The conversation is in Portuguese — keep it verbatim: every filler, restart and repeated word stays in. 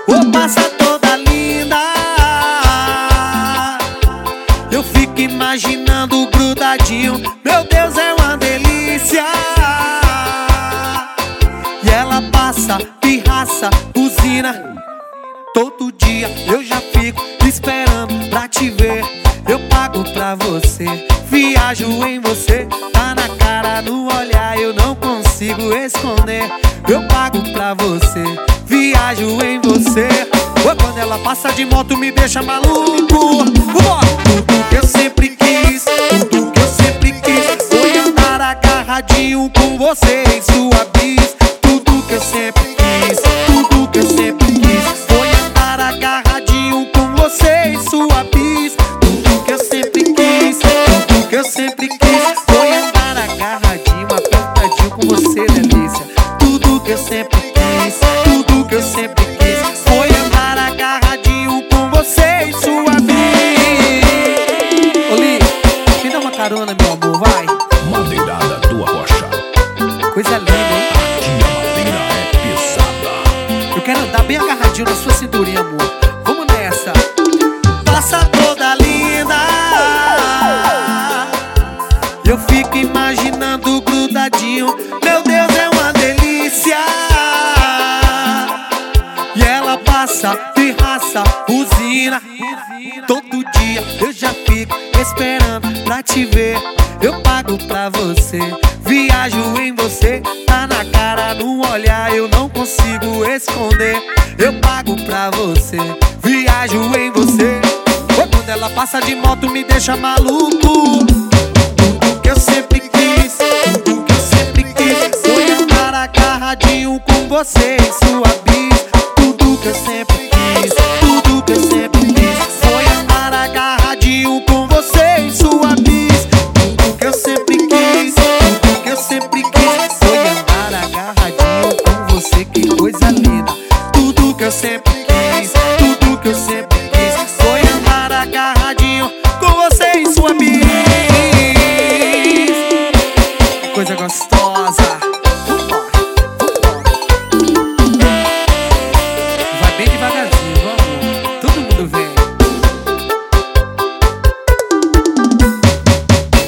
Ô, passa toda linda. Eu fico imaginando grudadinho. Meu Deus, é uma delícia. E ela passa, pirraça, buzina. Todo dia eu já fico esperando pra te ver. Eu pago pra você, viajo em você. Tá na cara, no olhar, eu não consigo esconder. Eu pago pra você, viajo em você. Ô, quando ela passa de moto me deixa maluco. Vambora! Tudo que eu sempre quis, tudo que eu sempre quis foi andar agarradinho com você em sua bis. Tudo que eu sempre quis, tudo que eu sempre quis foi andar agarradinho com você em sua bis. Tudo que eu sempre quis, tudo que eu sempre quis foi andar agarradinho, apertadinho com você, delícia. Tudo que eu sempre quis, tudo que eu sempre quis foi andar agarradinho com você em sua bis. Oli, me dá uma carona, meu amor, vai. Madeirada do Arrocha. Coisa linda, hein? Aqui a madeira é pesada. Eu quero andar bem agarradinho na sua cinturinha, amor. Vamos nessa. Passa toda linda. Eu fico imaginando grudadinho. Meu Deus, é uma delícia. E ela passa, pirraça, buzina. Todo dia eu já fico esperando pra te ver. Eu pago pra você, viajo em você. Tá na cara, no olhar, eu não consigo esconder. Eu pago pra você, viajo em você. Ô, quando ela passa de moto me deixa maluco. Tudo que eu sempre quis, tudo que eu sempre quis foi andar agarradinho com você em sua bis. Tudo que eu sempre quis, tudo que eu sempre quis foi andar agarradinho com você em sua bis.